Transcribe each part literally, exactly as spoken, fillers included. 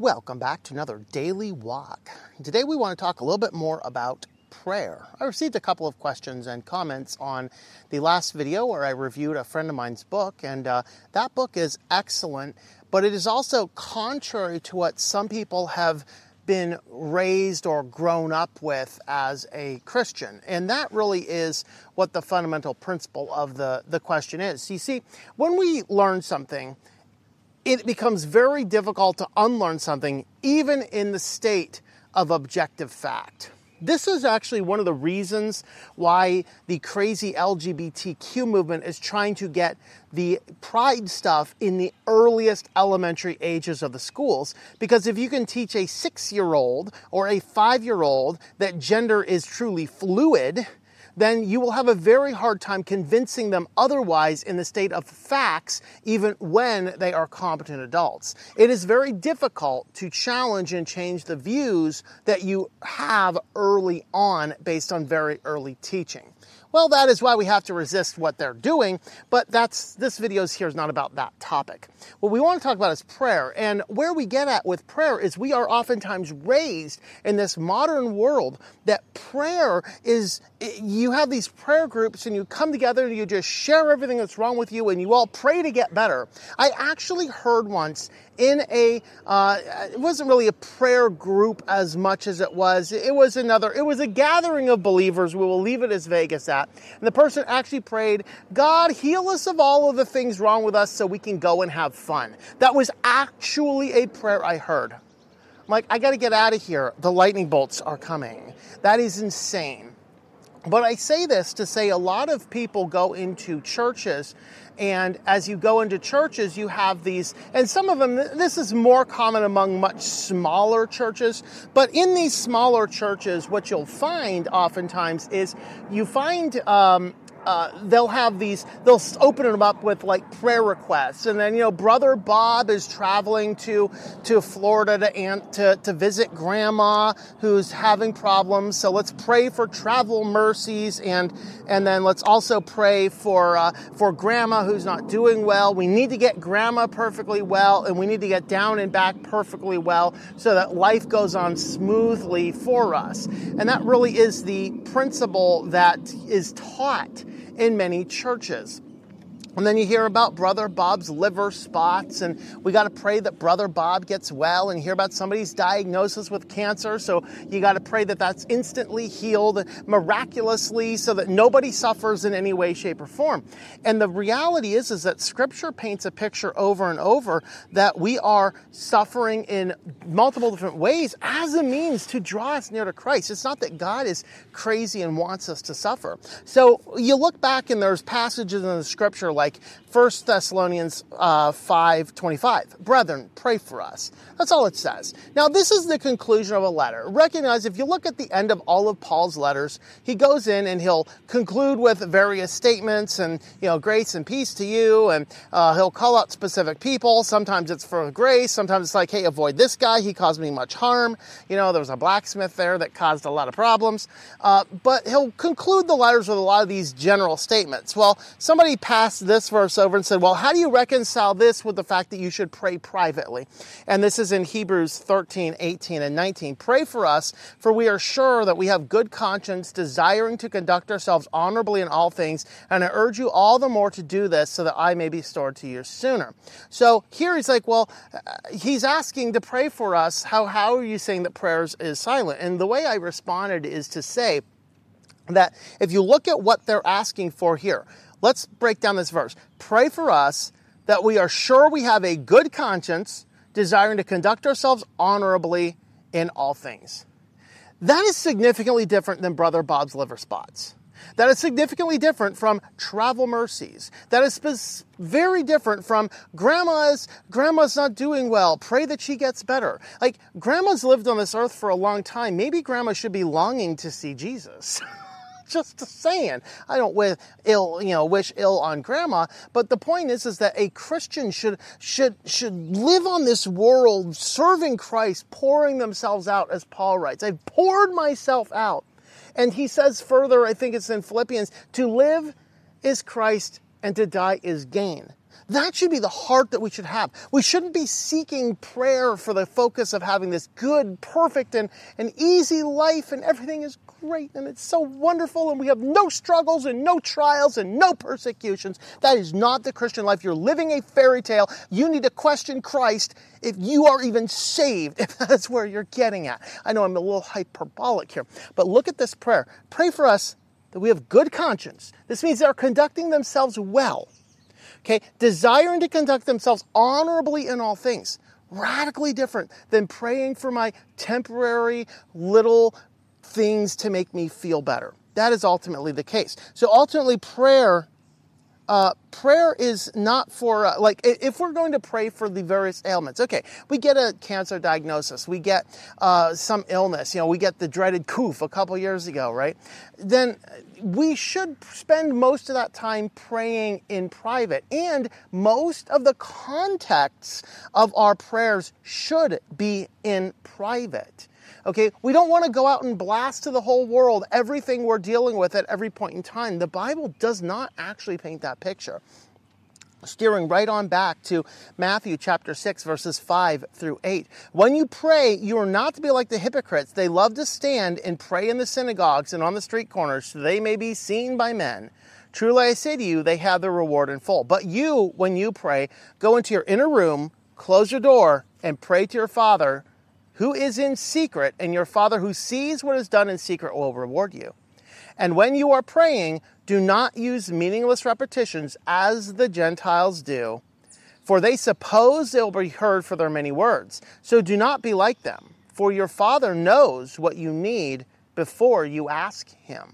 Welcome back to another Daily Walk. Today we want to talk a little bit more about prayer. I received a couple of questions and comments on the last video where I reviewed a friend of mine's book, and uh, that book is excellent, but it is also contrary to what some people have been raised or grown up with as a Christian. And that really is what the fundamental principle of the, the question is. You see, when we learn something, it becomes very difficult to unlearn something, even in the state of objective fact. This is actually one of the reasons why the crazy L G B T Q movement is trying to get the pride stuff in the earliest elementary ages of the schools. Because if you can teach a six-year-old or a five-year-old that gender is truly fluid, then you will have a very hard time convincing them otherwise in the state of facts, even when they are competent adults. It is very difficult to challenge and change the views that you have early on based on very early teaching. Well, that is why we have to resist what they're doing, but that's this video here is not about that topic. What we want to talk about is prayer, and where we get at with prayer is we are oftentimes raised in this modern world that prayer is, you have these prayer groups and you come together and you just share everything that's wrong with you and you all pray to get better. I actually heard once in a, uh, it wasn't really a prayer group as much as it was, it was another, it was a gathering of believers, we will leave it as vague as that. And the person actually prayed, God, heal us of all of the things wrong with us so we can go and have fun. That was actually a prayer I heard. I'm like, I got to get out of here. The lightning bolts are coming. That is insane. But I say this to say a lot of people go into churches, and as you go into churches, you have these, and some of them, this is more common among much smaller churches, but in these smaller churches, what you'll find oftentimes is you find um, Uh, they'll have these, they'll open them up with like prayer requests. And then, you know, Brother Bob is traveling to, to Florida to, aunt, to, to visit Grandma who's having problems. So let's pray for travel mercies. And, and then let's also pray for, uh, for Grandma who's not doing well. We need to get Grandma perfectly well, and we need to get down and back perfectly well so that life goes on smoothly for us. And that really is the principle that is taught in many churches. And then you hear about Brother Bob's liver spots, and we got to pray that Brother Bob gets well, and hear about somebody's diagnosis with cancer, so you got to pray that that's instantly healed miraculously so that nobody suffers in any way, shape, or form. And the reality is, is that Scripture paints a picture over and over that we are suffering in multiple different ways as a means to draw us near to Christ. It's not that God is crazy and wants us to suffer. So you look back and there's passages in the Scripture like Like First Thessalonians uh, five twenty-five. Brethren, pray for us. That's all it says. Now, this is the conclusion of a letter. Recognize if you look at the end of all of Paul's letters, he goes in and he'll conclude with various statements and, you know, grace and peace to you, and uh, he'll call out specific people. Sometimes it's for grace. Sometimes it's like, hey, avoid this guy. He caused me much harm. You know, there was a blacksmith there that caused a lot of problems. Uh, but he'll conclude the letters with a lot of these general statements. Well, somebody passed this verse over and said, well, how do you reconcile this with the fact that you should pray privately? And this is in Hebrews thirteen, eighteen, and nineteen. Pray for us, for we are sure that we have good conscience, desiring to conduct ourselves honorably in all things, and I urge you all the more to do this so that I may be restored to you sooner. So here he's like, well, he's asking to pray for us. How, how are you saying that prayers is silent? And the way I responded is to say that if you look at what they're asking for here, let's break down this verse. Pray for us that we are sure we have a good conscience, desiring to conduct ourselves honorably in all things. That is significantly different than Brother Bob's liver spots. That is significantly different from travel mercies. That is spe- very different from grandma's, grandma's not doing well. Pray that she gets better. Like, grandma's lived on this earth for a long time. Maybe grandma should be longing to see Jesus. Just saying. I don't wish ill, you know, wish ill on grandma, but the point is, is that a Christian should should should live on this world serving Christ, pouring themselves out, as Paul writes. I've poured myself out. And he says further, I think it's in Philippians, to live is Christ and to die is gain. That should be the heart that we should have. We shouldn't be seeking prayer for the focus of having this good, perfect, and, and easy life, and everything is great, and it's so wonderful, and we have no struggles, and no trials, and no persecutions. That is not the Christian life. You're living a fairy tale. You need to question Christ if you are even saved, if that's where you're getting at. I know I'm a little hyperbolic here, but look at this prayer. Pray for us that we have good conscience. This means they're conducting themselves well. Okay, desiring to conduct themselves honorably in all things. Radically different than praying for my temporary little things to make me feel better. That is ultimately the case. So ultimately prayer, uh, prayer is not for, uh, like, if we're going to pray for the various ailments, okay, we get a cancer diagnosis, we get uh, some illness, you know, we get the dreaded cough a couple years ago, right? Then we should spend most of that time praying in private, and most of the contexts of our prayers should be in private. Okay, we don't want to go out and blast to the whole world everything we're dealing with at every point in time. The Bible does not actually paint that picture. Steering right on back to Matthew chapter six, verses five through eight. When you pray, you are not to be like the hypocrites. They love to stand and pray in the synagogues and on the street corners, so they may be seen by men. Truly I say to you, they have their reward in full. But you, when you pray, go into your inner room, close your door, and pray to your Father who is in secret, and your Father who sees what is done in secret will reward you. And when you are praying, do not use meaningless repetitions as the Gentiles do, for they suppose they will be heard for their many words. So do not be like them, for your Father knows what you need before you ask Him.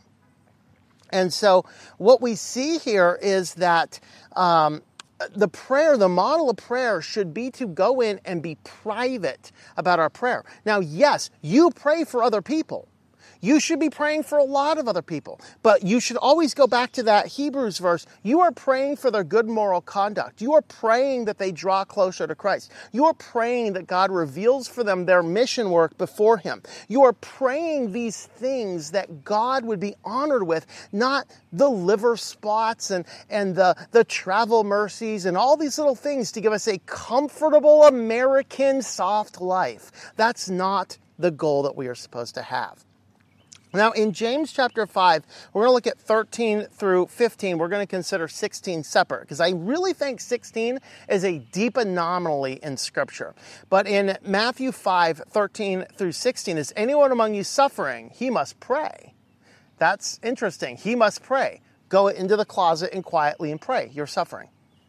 And so what we see here is that um, the prayer, the model of prayer should be to go in and be private about our prayer. Now, yes, you pray for other people. You should be praying for a lot of other people, but you should always go back to that Hebrews verse. You are praying for their good moral conduct. You are praying that they draw closer to Christ. You are praying that God reveals for them their mission work before Him. You are praying these things that God would be honored with, not the liver spots and, and the, the travel mercies and all these little things to give us a comfortable American soft life. That's not the goal that we are supposed to have. Now, in James chapter five, we're going to look at thirteen through fifteen. We're going to consider sixteen separate, because I really think sixteen is a deep anomaly in Scripture. But in Matthew five, thirteen through sixteen, is anyone among you suffering? He must pray. That's interesting. He must pray. Go into the closet and quietly and pray. You're suffering.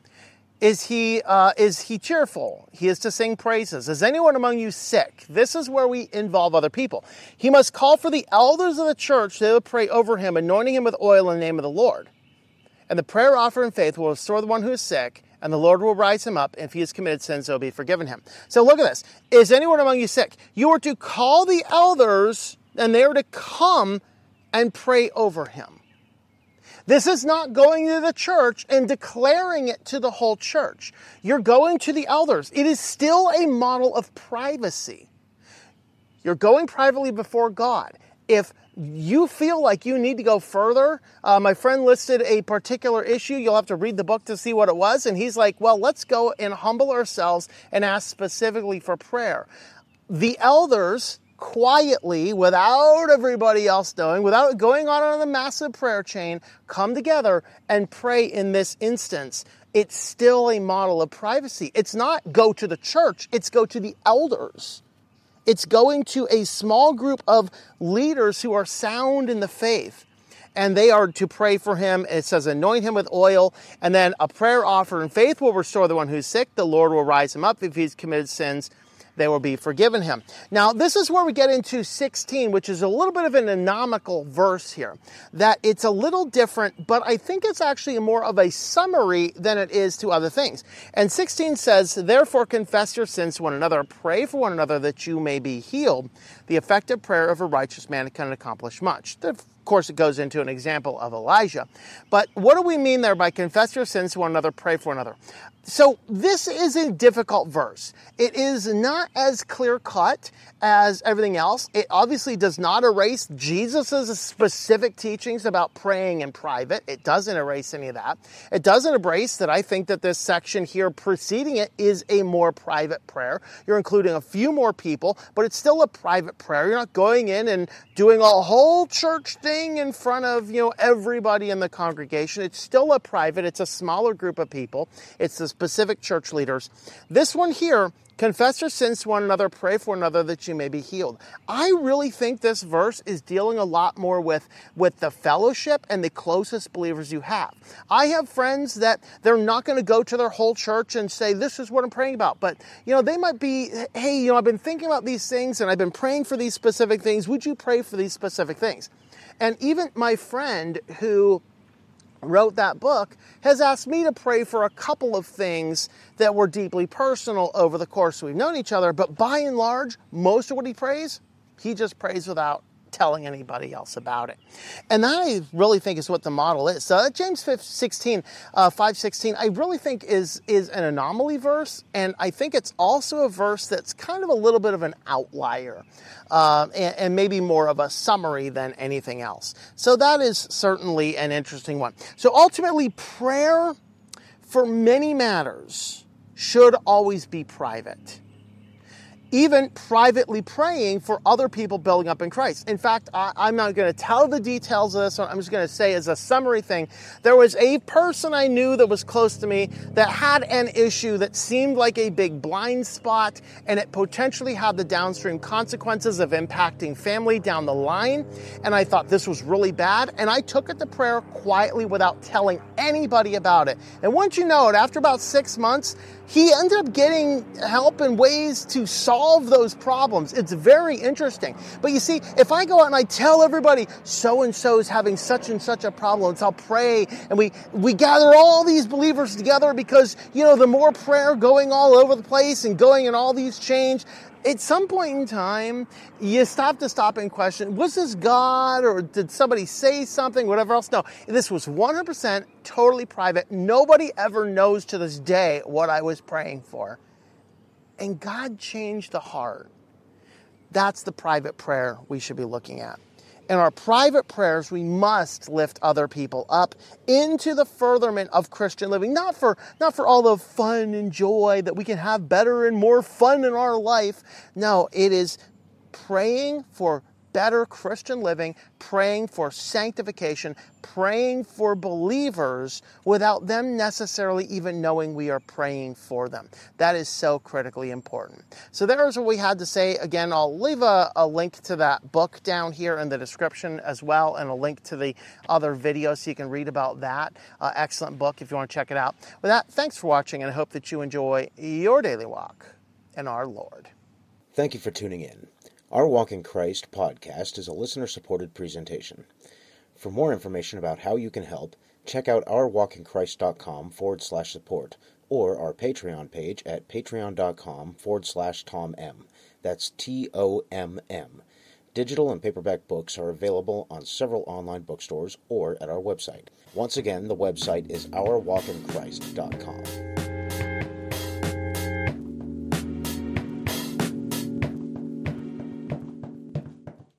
Is he uh, is he cheerful? He is to sing praises. Is anyone among you sick? This is where we involve other people. He must call for the elders of the church. They will pray over him, anointing him with oil in the name of the Lord. And the prayer offered in faith will restore the one who is sick, and the Lord will rise him up. If he has committed sins, they will be forgiven him. So look at this. Is anyone among you sick? You are to call the elders, and they are to come and pray over him. This is not going to the church and declaring it to the whole church. You're going to the elders. It is still a model of privacy. You're going privately before God. If you feel like you need to go further, uh, my friend listed a particular issue. You'll have to read the book to see what it was. And he's like, well, let's go and humble ourselves and ask specifically for prayer. The elders, quietly, without everybody else knowing, without going on on a massive prayer chain, come together and pray in this instance. It's still a model of privacy. It's not go to the church, it's go to the elders. It's going to a small group of leaders who are sound in the faith. And they are to pray for him. It says, anoint him with oil. And then a prayer offered in faith will restore the one who's sick. The Lord will rise him up. If he's committed sins, they will be forgiven him. Now, this is where we get into sixteen, which is a little bit of an anomical verse here. That it's a little different, but I think it's actually more of a summary than it is to other things. And sixteen says, therefore confess your sins to one another, pray for one another that you may be healed. The effective prayer of a righteous man can accomplish much. Of course, it goes into an example of Elijah. But what do we mean there by confess your sins to one another, pray for one another? So this is a difficult verse. It is not as clear-cut as everything else. It obviously does not erase Jesus' specific teachings about praying in private. It doesn't erase any of that. It doesn't erase that I think that this section here preceding it is a more private prayer. You're including a few more people, but it's still a private prayer. You're not going in and doing a whole church thing in front of, you know, everybody in the congregation. It's still a private. It's a smaller group of people. It's the specific church leaders. This one here, confess your sins to one another, pray for one another that you may be healed. I really think this verse is dealing a lot more with, with the fellowship and the closest believers you have. I have friends that they're not going to go to their whole church and say, this is what I'm praying about. But, you know, they might be, hey, you know, I've been thinking about these things and I've been praying for these specific things. Would you pray for these specific things? And even my friend who wrote that book has asked me to pray for a couple of things that were deeply personal over the course we've known each other. But by and large, most of what he prays, he just prays without telling anybody else about it. And that I really think is what the model is. So James five sixteen, uh, five sixteen, I really think is, is an anomaly verse. And I think it's also a verse that's kind of a little bit of an outlier. Uh, and, and maybe more of a summary than anything else. So that is certainly an interesting one. So ultimately, prayer for many matters should always be private. Even privately praying for other people building up in Christ. In fact, I, I'm not going to tell the details of this one. I'm just going to say as a summary thing, there was a person I knew that was close to me that had an issue that seemed like a big blind spot, and it potentially had the downstream consequences of impacting family down the line. And I thought this was really bad. And I took it to prayer quietly without telling anybody about it. And once you know it, after about six months, he ended up getting help in ways to solve those problems. It's very interesting. But you see, if I go out and I tell everybody, so-and-so is having such and such a problem, let's all pray, and we, we gather all these believers together because, you know, the more prayer going all over the place and going in all these change, at some point in time, you stop to stop and question, was this God or did somebody say something, whatever else? No, this was one hundred percent totally private. Nobody ever knows to this day what I was praying for. And God changed the heart. That's the private prayer we should be looking at. In our private prayers, we must lift other people up into the furtherment of Christian living. Not for, not for all the fun and joy that we can have better and more fun in our life. No, it is praying for better Christian living, praying for sanctification, praying for believers without them necessarily even knowing we are praying for them. That is so critically important. So there's what we had to say. Again, I'll leave a, a link to that book down here in the description as well, and a link to the other videos so you can read about that. Uh, excellent book if you want to check it out. With that, thanks for watching, and I hope that you enjoy your daily walk in our Lord. Thank you for tuning in. Our Walk in Christ podcast is a listener-supported presentation. For more information about how you can help, check out ourwalkinchrist.com forward slash support or our Patreon page at patreon.com forward slash Tom M. That's T O M M. Digital and paperback books are available on several online bookstores or at our website. Once again, the website is our walk in christ dot com.